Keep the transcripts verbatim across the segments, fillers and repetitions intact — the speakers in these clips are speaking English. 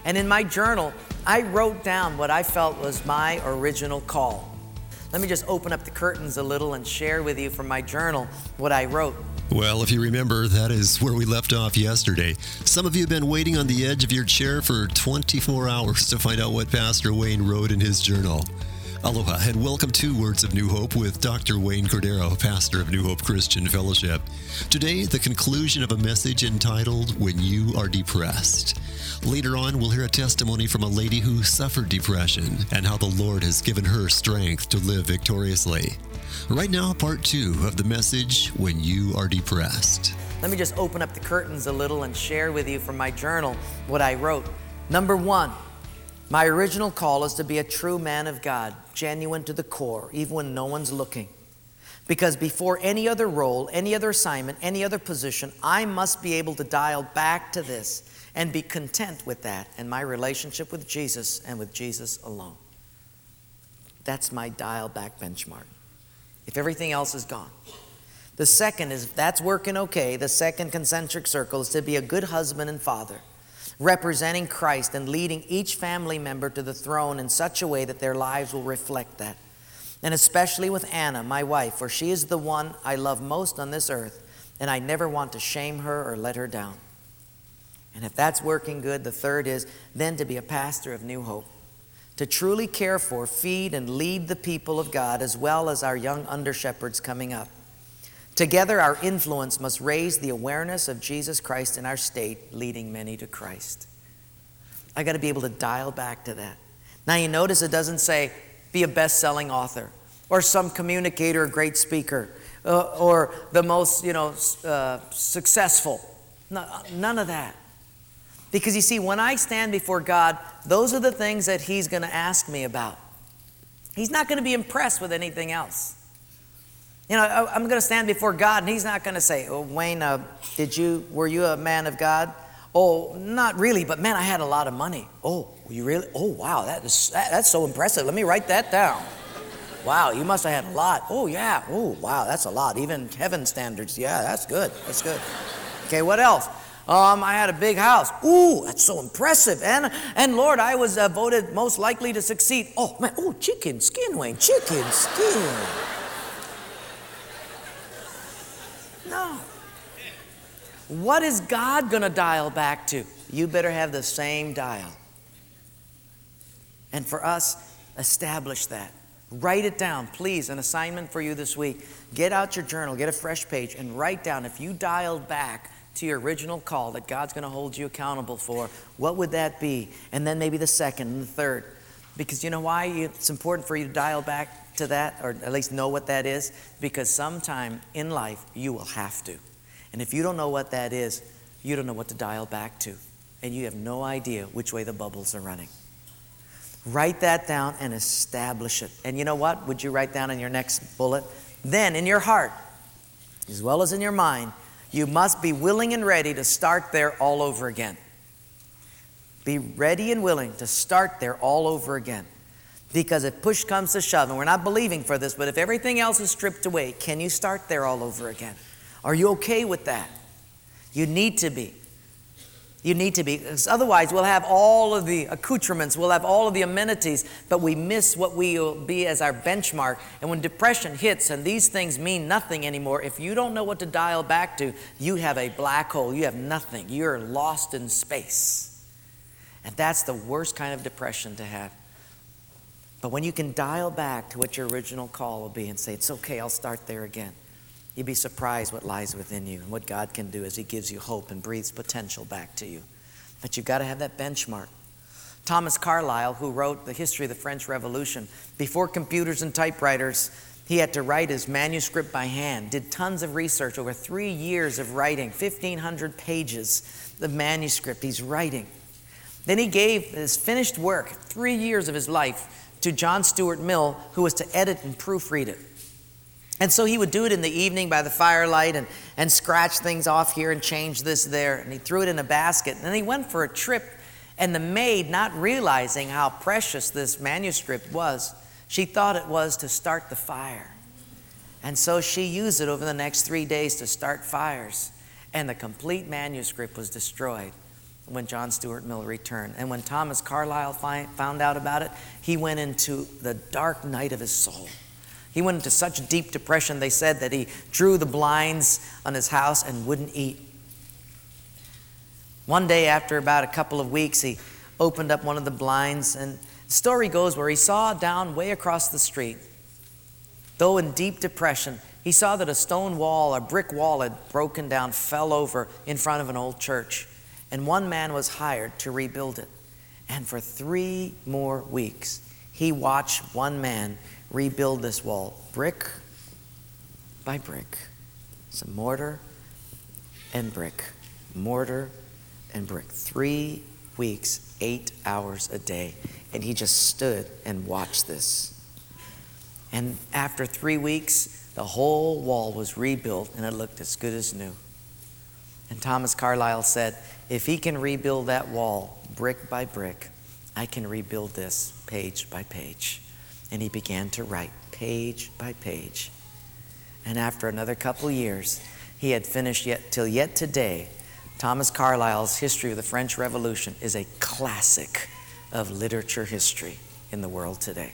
And in my journal, I wrote down what I felt was my original call. Let me just open up the curtains a little and share with you from my journal what I wrote. Well, if you remember, that is where we left off yesterday. Some of you have been waiting on the edge of your chair for twenty-four hours to find out what Pastor Wayne wrote in his journal. Aloha and welcome to Words of New Hope with Doctor Wayne Cordero, pastor of New Hope Christian Fellowship. Today, the conclusion of a message entitled, When You Are Depressed. Later on, we'll hear a testimony from a lady who suffered depression and how the Lord has given her strength to live victoriously. Right now, part two of the message, When You Are Depressed. Let me just open up the curtains a little and share with you from my journal what I wrote. Number one, my original call is to be a true man of God, genuine to the core, even when no one's looking. Because before any other role, any other assignment, any other position, I must be able to dial back to this and be content with that and my relationship with Jesus and with Jesus alone. That's my dial back benchmark. If everything else is gone. The second is, if that's working okay, the second concentric circle is to be a good husband and father, representing Christ and leading each family member to the throne in such a way that their lives will reflect that. And especially with Anna, my wife, for she is the one I love most on this earth, and I never want to shame her or let her down. And if that's working good, the third is then to be a pastor of New Hope, to truly care for, feed, and lead the people of God as well as our young under-shepherds coming up. Together, our influence must raise the awareness of Jesus Christ in our state, leading many to Christ. I got to be able to dial back to that. Now, you notice it doesn't say be a best-selling author or some communicator or great speaker uh, or the most, you know, uh, successful. No, none of that. Because you see, when I stand before God, those are the things that He's going to ask me about. He's not going to be impressed with anything else. You know, I'm going to stand before God, and He's not going to say, "Oh, Wayne, uh, did you? Were you a man of God?" "Oh, not really, but man, I had a lot of money." "Oh, you really? Oh, wow, that is that, that's so impressive. Let me write that down. Wow, you must have had a lot. Oh, yeah. Oh, wow, that's a lot. Even heaven standards. Yeah, that's good. That's good. Okay, what else? Um, I had a big house. Ooh, that's so impressive. And and Lord, I was uh, voted most likely to succeed. Oh man, oh, chicken skin, Wayne, chicken skin." No. What is God going to dial back to? You better have the same dial. And for us, establish that. Write it down, please. An assignment for you this week. Get out your journal, get a fresh page, and write down, if you dialed back to your original call that God's going to hold you accountable for, what would that be? And then maybe the second and the third. Because you know why it's important for you to dial back to that, or at least know what that is? Because sometime in life you will have to. And if you don't know what that is, you don't know what to dial back to. And you have no idea which way the bubbles are running. Write that down and establish it. And you know what? Would you write down in your next bullet? Then in your heart, as well as in your mind, you must be willing and ready to start there all over again. Be ready and willing to start there all over again. Because if push comes to shove, and we're not believing for this, but if everything else is stripped away, can you start there all over again? Are you okay with that? You need to be. You need to be. Because otherwise, we'll have all of the accoutrements, we'll have all of the amenities, but we miss what we will be as our benchmark. And when depression hits and these things mean nothing anymore, if you don't know what to dial back to, you have a black hole. You have nothing. You're lost in space. And that's the worst kind of depression to have. But when you can dial back to what your original call will be and say, it's okay, I'll start there again, you'd be surprised what lies within you and what God can do as He gives you hope and breathes potential back to you. But you've got to have that benchmark. Thomas Carlyle, who wrote the history of the French Revolution, before computers and typewriters, he had to write his manuscript by hand, did tons of research, over three years of writing, fifteen hundred pages of manuscript he's writing. Then he gave his finished work, three years of his life, to John Stuart Mill, who was to edit and proofread it. And so he would do it in the evening by the firelight and, and scratch things off here and change this there. And he threw it in a basket. And then he went for a trip. And the maid, not realizing how precious this manuscript was, she thought it was to start the fire. And so she used it over the next three days to start fires. And the complete manuscript was destroyed. when John Stuart Mill returned. And when Thomas Carlyle fi- found out about it, he went into the dark night of his soul. He went into such deep depression, they said, that he drew the blinds on his house and wouldn't eat. One day, after about a couple of weeks, he opened up one of the blinds, and the story goes where he saw down way across the street, though in deep depression, he saw that a stone wall, a brick wall had broken down, fell over in front of an old church, and one man was hired to rebuild it. And for three more weeks, he watched one man rebuild this wall, brick by brick, some mortar and brick, mortar and brick. Three weeks, eight hours a day. And he just stood and watched this. And after three weeks, the whole wall was rebuilt and it looked as good as new. And Thomas Carlyle said, if he can rebuild that wall brick by brick, I can rebuild this page by page. And he began to write page by page. And after another couple years, he had finished yet till yet today. Thomas Carlyle's History of the French Revolution is a classic of literature history in the world today.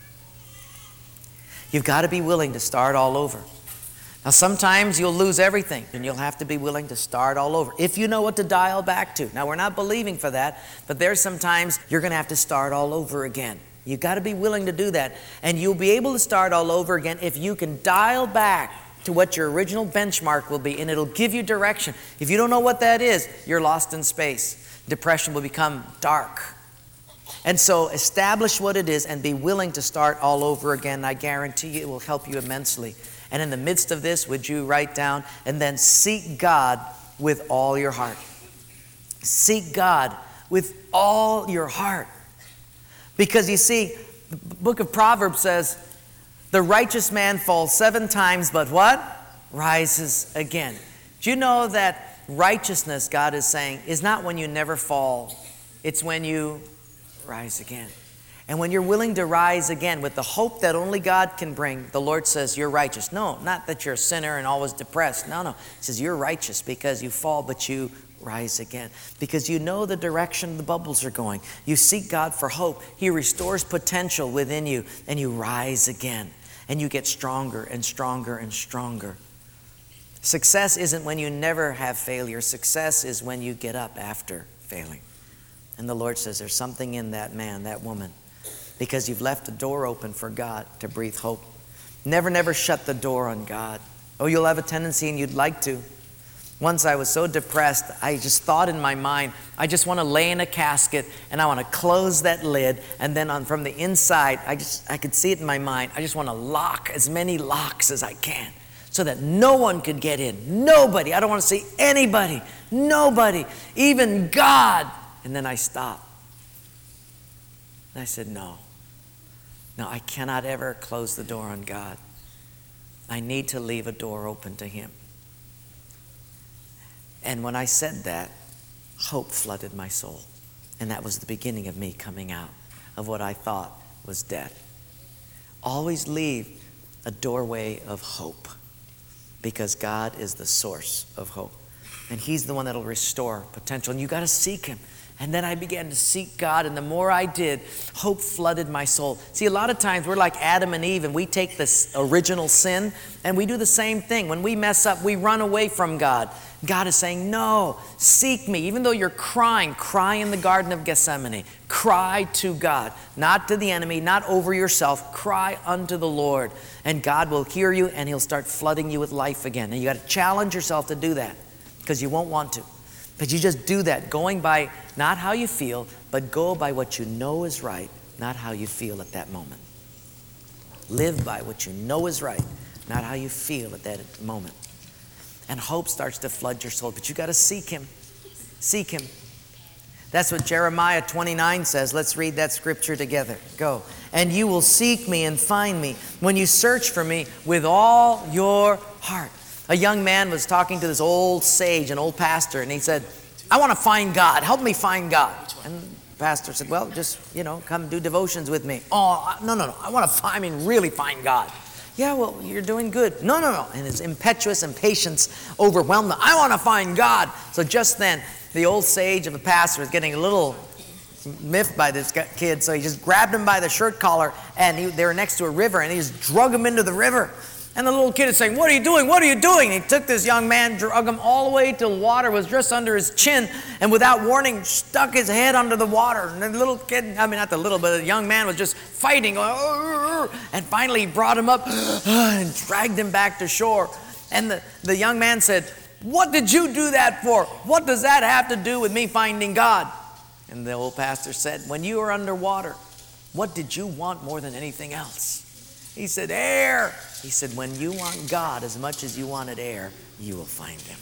You've got to be willing to start all over. Now, sometimes you'll lose everything, and you'll have to be willing to start all over, if you know what to dial back to. Now, we're not believing for that, but there's sometimes you're going to have to start all over again. You've got to be willing to do that, and you'll be able to start all over again if you can dial back to what your original benchmark will be, and it'll give you direction. If you don't know what that is, you're lost in space. Depression will become dark. And so establish what it is and be willing to start all over again. I guarantee you it will help you immensely. And in the midst of this, would you write down, and then seek God with all your heart. Seek God with all your heart. Because you see, the book of Proverbs says, the righteous man falls seven times, but what? Rises again. Do you know that righteousness, God is saying, is not when you never fall. It's when you rise again. And when you're willing to rise again with the hope that only God can bring, the Lord says you're righteous. No, not that you're a sinner and always depressed. No, no. He says you're righteous because you fall, but you rise again. Because you know the direction the bubbles are going. You seek God for hope. He restores potential within you, and you rise again. And you get stronger and stronger and stronger. Success isn't when you never have failure. Success is when you get up after failing. And the Lord says there's something in that man, that woman, because you've left the door open for God to breathe hope. Never, never shut the door on God. Oh, you'll have a tendency, and you'd like to. Once I was so depressed, I just thought in my mind, I just want to lay in a casket and I want to close that lid, and then on from the inside, I just I could see it in my mind. I just want to lock as many locks as I can so that no one could get in. Nobody. I don't want to see anybody. Nobody. Even God. And then I stopped. And I said, no. No, I cannot ever close the door on God. I need to leave a door open to Him. And when I said that, hope flooded my soul. And that was the beginning of me coming out of what I thought was death. Always leave a doorway of hope, because God is the source of hope. And He's the one that'll restore potential. And you got to seek Him. And then I began to seek God, and the more I did, hope flooded my soul. See, a lot of times we're like Adam and Eve, and we take this original sin, and we do the same thing. When we mess up, we run away from God. God is saying, no, seek me. Even though you're crying, cry in the Garden of Gethsemane. Cry to God, not to the enemy, not over yourself. Cry unto the Lord, and God will hear you, and He'll start flooding you with life again. And you got to challenge yourself to do that, because you won't want to. But you just do that, going by not how you feel, but go by what you know is right, not how you feel at that moment. Live by what you know is right, not how you feel at that moment. And hope starts to flood your soul, but you got to seek Him. Seek Him. That's what Jeremiah twenty-nine says. Let's read that scripture together. Go. And you will seek me and find me when you search for me with all your heart. A young man was talking to this old sage, an old pastor, and he said, I want to find God. Help me find God. And the pastor said, well, just, you know, come do devotions with me. Oh, no, no, no. I want to find, I mean, really find God. Yeah, well, you're doing good. No, no, no. And his impetuous impatience overwhelmed him. I want to find God. So just then, the old sage of a pastor was getting a little miffed by this kid, so he just grabbed him by the shirt collar, and he, they were next to a river, and he just drug him into the river. And the little kid is saying, "What are you doing? What are you doing?" And he took this young man, drug him all the way till the water was just under his chin, and without warning, stuck his head under the water. And the little kid, I mean, not the little, but the young man was just fighting. And finally, he brought him up and dragged him back to shore. And the, the young man said, "What did you do that for? What does that have to do with me finding God?" And the old pastor said, "When you were underwater, what did you want more than anything else?" He said, "Air." He said, "When you want God as much as you wanted air, you will find him."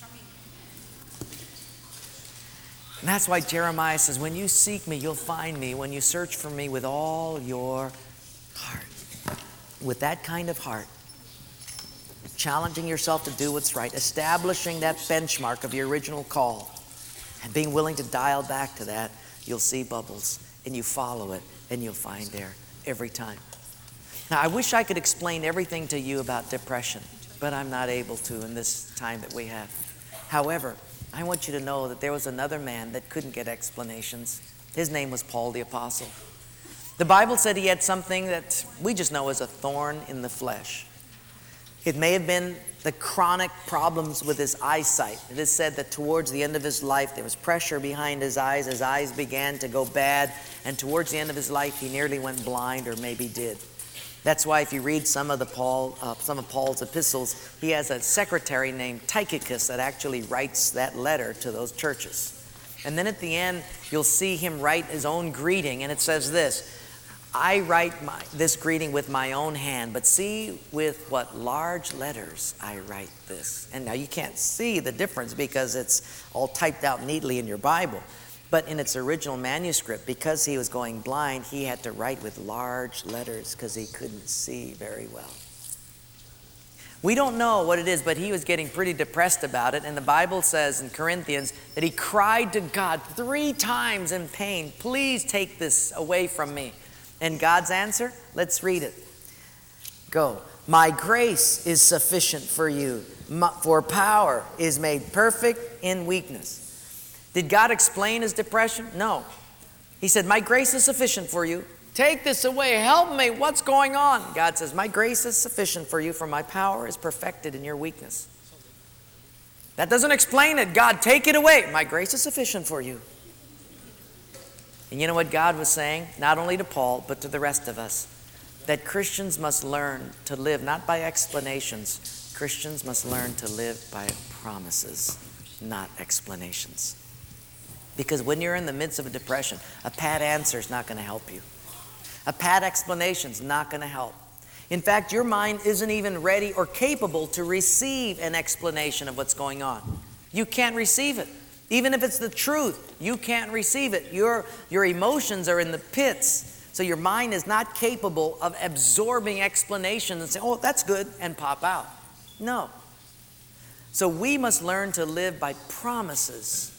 And that's why Jeremiah says, "When you seek me, you'll find me. When you search for me with all your heart." With that kind of heart, challenging yourself to do what's right, establishing that benchmark of your original call, and being willing to dial back to that, you'll see bubbles, and you follow it, and you'll find air every time. Now, I wish I could explain everything to you about depression, but I'm not able to in this time that we have. However, I want you to know that there was another man that couldn't get explanations. His name was Paul the Apostle. The Bible said he had something that we just know as a thorn in the flesh. It may have been the chronic problems with his eyesight. It is said that towards the end of his life, there was pressure behind his eyes. His eyes began to go bad, and towards the end of his life, he nearly went blind, or maybe did. That's why if you read some of the Paul, uh, some of Paul's epistles, he has a secretary named Tychicus that actually writes that letter to those churches. And then at the end, you'll see him write his own greeting, and it says this: "I write my, this greeting with my own hand, but see with what large letters I write this." And now you can't see the difference because it's all typed out neatly in your Bible. But in its original manuscript, because he was going blind, he had to write with large letters because he couldn't see very well. We don't know what it is, but he was getting pretty depressed about it. And the Bible says in Corinthians that he cried to God three times in pain, "Please take this away from me." And God's answer? Let's read it. Go. "My grace is sufficient for you, for power is made perfect in weakness." Did God explain his depression? No. He said, "My grace is sufficient for you. Take this away. Help me. What's going on?" God says, "My grace is sufficient for you, for my power is perfected in your weakness." That doesn't explain it. God, take it away. "My grace is sufficient for you." And you know what God was saying? Not only to Paul, but to the rest of us. That Christians must learn to live not by explanations. Christians must learn to live by promises, not explanations. Because when you're in the midst of a depression, a pat answer is not going to help you. A pat explanation is not going to help. In fact, your mind isn't even ready or capable to receive an explanation of what's going on. You can't receive it. Even if it's the truth, you can't receive it. Your, your emotions are in the pits. So your mind is not capable of absorbing explanations and say, "Oh, that's good," and pop out. No. So we must learn to live by promises,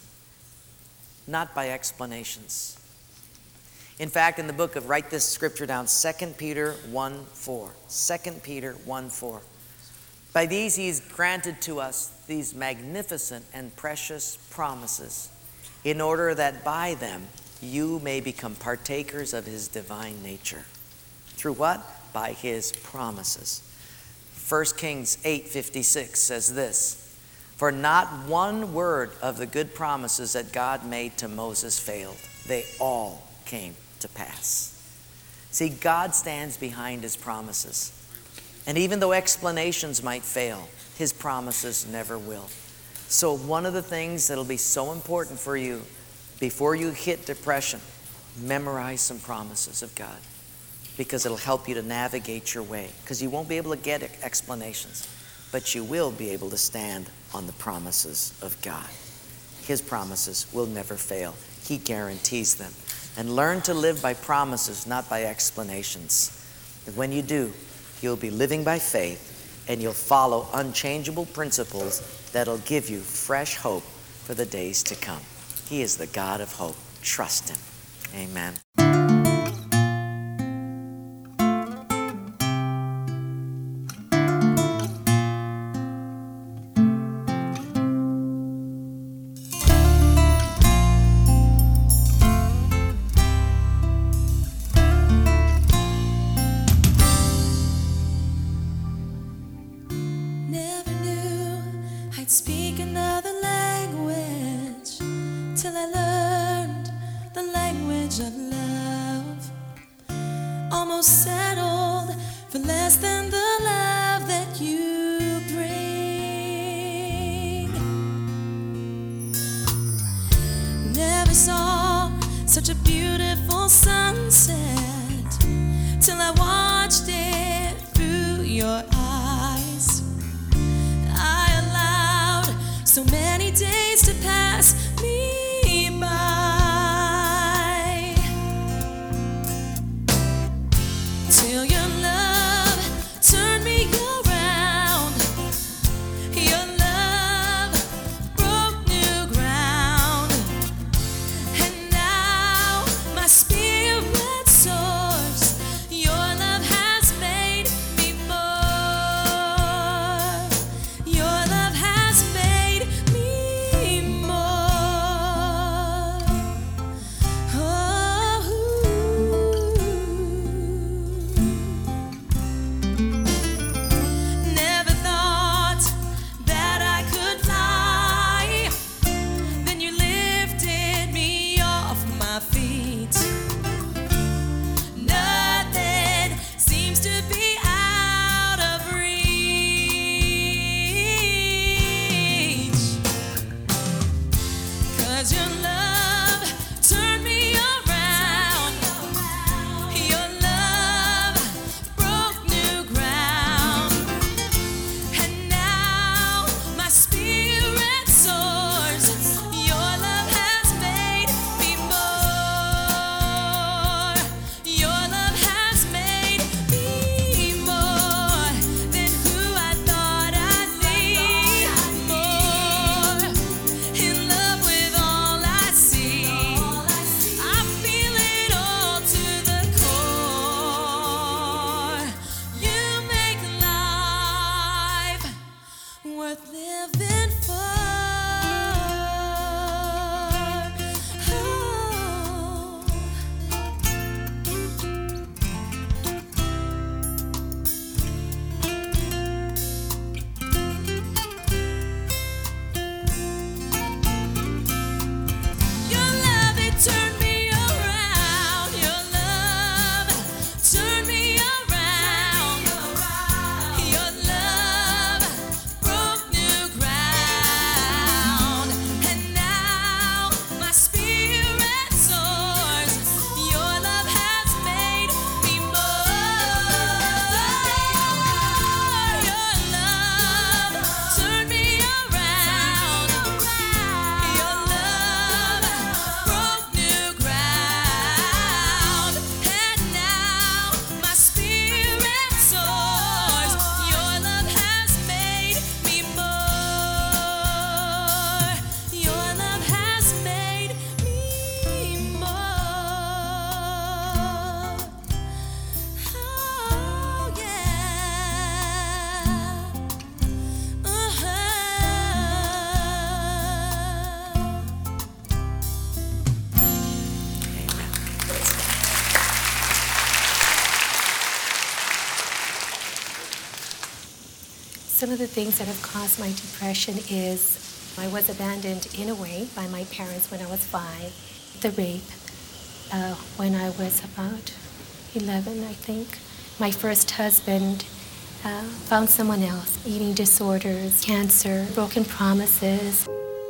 not by explanations. In fact, in the book of, write this scripture down, Second Peter one four. Second Peter one four. "By these he has granted to us these magnificent and precious promises, in order that by them you may become partakers of his divine nature." Through what? By his promises. First Kings eight fifty-six says this: "For not one word of the good promises that God made to Moses failed. They all came to pass." See, God stands behind his promises. And even though explanations might fail, his promises never will. So one of the things that'll be so important for you before you hit depression, memorize some promises of God, because it'll help you to navigate your way. Because you won't be able to get explanations, but you will be able to stand on the promises of God. His promises will never fail. He guarantees them. And learn to live by promises, not by explanations. And when you do, you'll be living by faith, and you'll follow unchangeable principles that'll give you fresh hope for the days to come. He is the God of hope. Trust him. Amen. till I learned the language of love. Almost settled for less than the love that you bring. Never saw such a beautiful sunset till I watched it through your eyes. I allowed so many days to pass me by till your love turned me around. Your love broke new ground, and now my spirit soars. Your love has made me more. Your love has made me more. Oh, never thought that I could fly. Then you lifted me off my feet. Nothing seems to be out of reach, 'cause your love turned me around. Your love broke new ground, and now my spirit soars. Your love has made me more. Your love has made me more than who I thought I'd be. More in love with all I see. I feel it all to the core. You make life worth living for. Oh. Your love, it turned me around. Your love turned me around. Your love broke new ground, and now my spirit soars. Your love has made me more. Your love turned me around. Your love broke new ground, and now my spirit soars. Your love has made me more. Your love has made me more. Oh, yeah. Uh-huh. Some of the things that have caused my depression is I was abandoned in a way by my parents when I was five. The rape uh, when I was about eleven, I think. My first husband uh, found someone else, eating disorders, cancer, broken promises.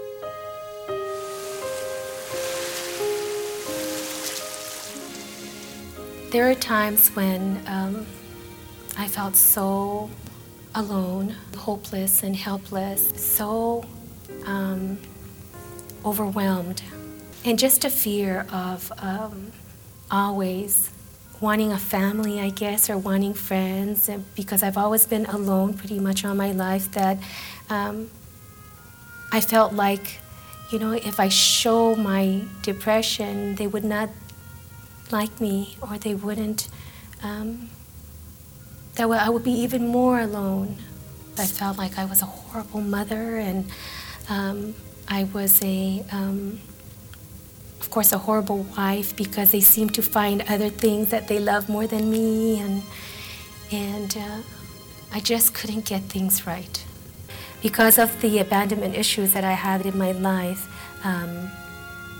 There are times when um, I felt so alone, hopeless and helpless, so um, overwhelmed, and just a fear of um, always wanting a family, I guess, or wanting friends, and because I've always been alone pretty much all my life, that um, I felt like, you know, if I show my depression, they would not like me, or they wouldn't, um, that I would be even more alone. I felt like I was a horrible mother, and um, I was a, um, of course, a horrible wife, because they seemed to find other things that they loved more than me, and and uh, I just couldn't get things right. Because of the abandonment issues that I had in my life, um,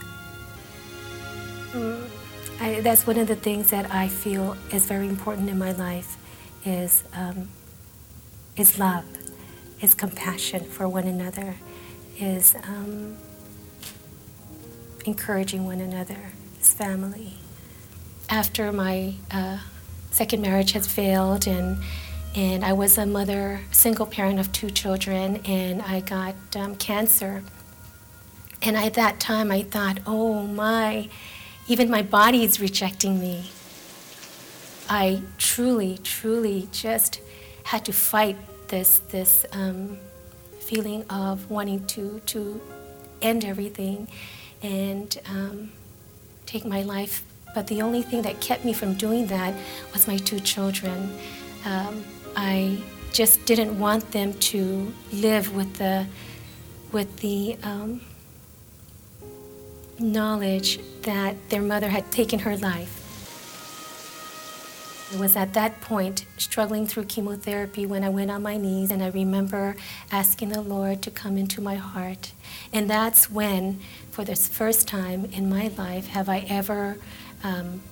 mm, I, that's one of the things that I feel is very important in my life is, um, is love, is compassion for one another, is um, encouraging one another, is family. After my uh, second marriage has failed, and and I was a mother, single parent of two children, and I got um, cancer. And at that time, I thought, oh my, even my body is rejecting me. I truly, truly just had to fight this this um, feeling of wanting to to end everything and um, take my life. But the only thing that kept me from doing that was my two children. Um, I just didn't want them to live with the with the um, knowledge that their mother had taken her life. I was at that point struggling through chemotherapy when I went on my knees, and I remember asking the Lord to come into my heart. And that's when, for the first time in my life, have I ever um,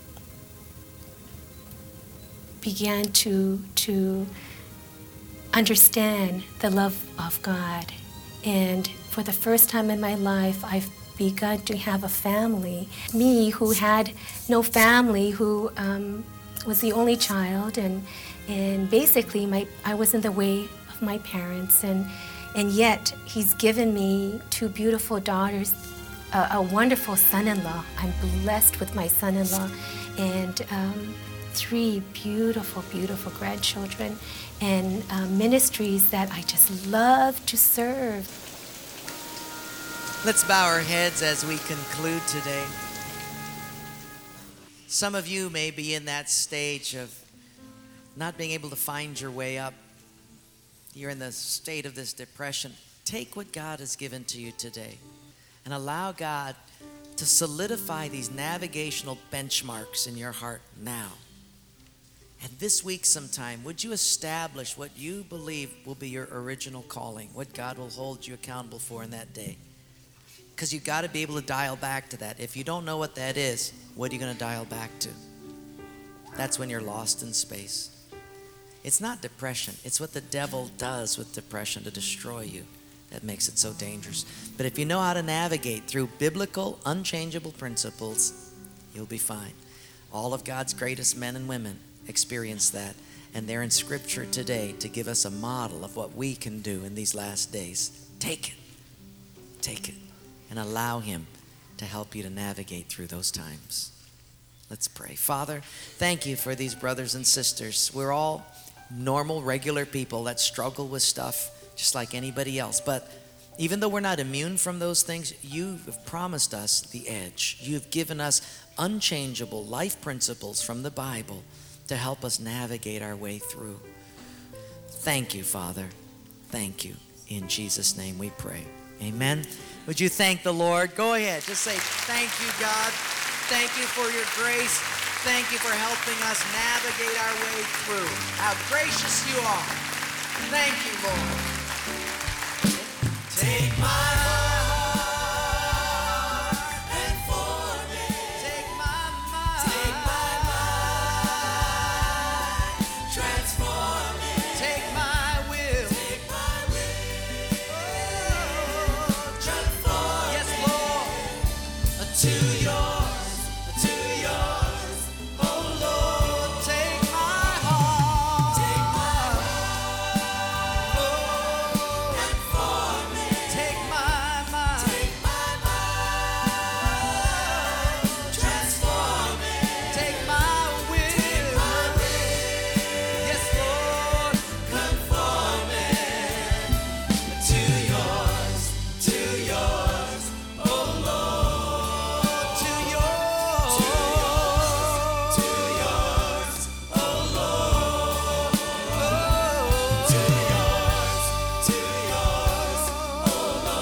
began to to understand the love of God. And for the first time in my life, I've begun to have a family. Me, who had no family, who um, was the only child, and and basically my I was in the way of my parents, and and yet He's given me two beautiful daughters, a, a wonderful son-in-law. I'm blessed with my son-in-law, and um, three beautiful, beautiful grandchildren, and uh, ministries that I just love to serve. Let's bow our heads as we conclude today. Some of you may be in that stage of not being able to find your way up. You're in the state of this depression. Take what God has given to you today and allow God to solidify these navigational benchmarks in your heart now. And this week sometime, would you establish what you believe will be your original calling, what God will hold you accountable for in that day? Because you've got to be able to dial back to that. If you don't know what that is, what are you going to dial back to? That's when you're lost in space. It's not depression. It's what the devil does with depression to destroy you that makes it so dangerous. But if you know how to navigate through biblical, unchangeable principles, you'll be fine. All of God's greatest men and women experience that, and they're in Scripture today to give us a model of what we can do in these last days. Take it. Take it. And allow Him to help you to navigate through those times. Let's pray. Father, thank you for these brothers and sisters. We're all normal, regular people that struggle with stuff just like anybody else. But even though we're not immune from those things, you have promised us the edge. You've given us unchangeable life principles from the Bible to help us navigate our way through. Thank you, Father. Thank you. In Jesus' name we pray. Amen. Would you thank the Lord? Go ahead. Just say, thank you, God. Thank you for your grace. Thank you for helping us navigate our way through. How gracious you are. Thank you, Lord. Take my heart and form it. Take my mind. Take my mind. Transform it. Take my will. Take my will. Oh, transform yes, Lord. It. To yours. To yours. Oh, Lord. Take my heart. Take my heart. Oh, and form it. Take my mind. Take my mind. Transform it. Take my will. Take my will. Yes, Lord. Conform it to yours. To yours. Oh, Lord. To yours. To yours. Oh, Lord. To yours. To yours. Oh,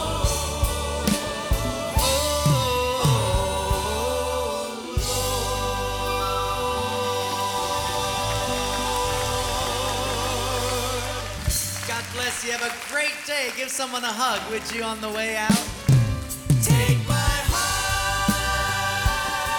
God bless you. Have a great day. Give someone a hug, would you, on the way out? Take my heart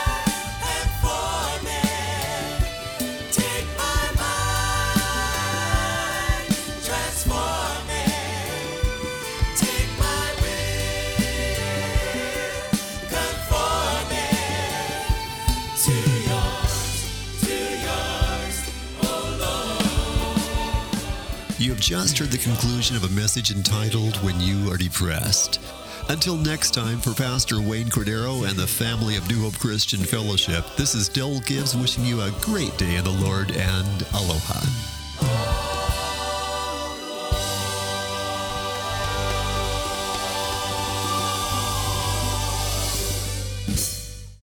have just heard the conclusion of a message entitled When You Are Depressed. Until next time, for Pastor Wayne Cordero and the family of New Hope Christian Fellowship, this is Del Gibbs wishing you a great day in the Lord and aloha.